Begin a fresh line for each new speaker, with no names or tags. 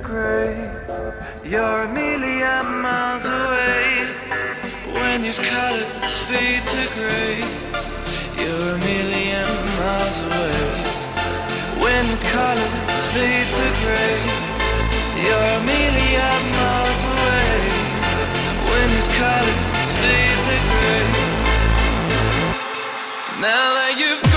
gray. You're a million miles away. When these colors fade to gray, you're a million miles away. When these colors fade to gray, you're a million miles away. When these colors fade to gray. Now that you've